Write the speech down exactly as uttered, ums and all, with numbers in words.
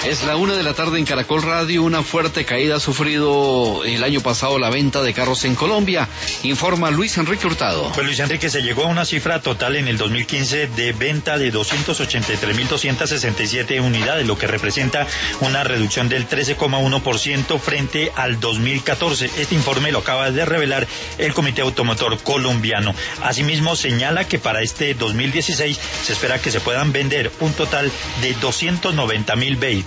Es la una de la tarde en Caracol Radio. Una fuerte caída ha sufrido el año pasado la venta de carros en Colombia, informa Luis Enrique Hurtado. Pues Luis Enrique, se llegó a una cifra total en el dos mil quince de venta de doscientas ochenta y tres mil doscientas sesenta y siete unidades, lo que representa una reducción del trece coma uno por ciento frente al dos mil catorce. Este informe lo acaba de revelar el Comité Automotor Colombiano. Asimismo, señala que para este dos mil dieciséis se espera que se puedan vender un total de doscientos noventa mil vehículos.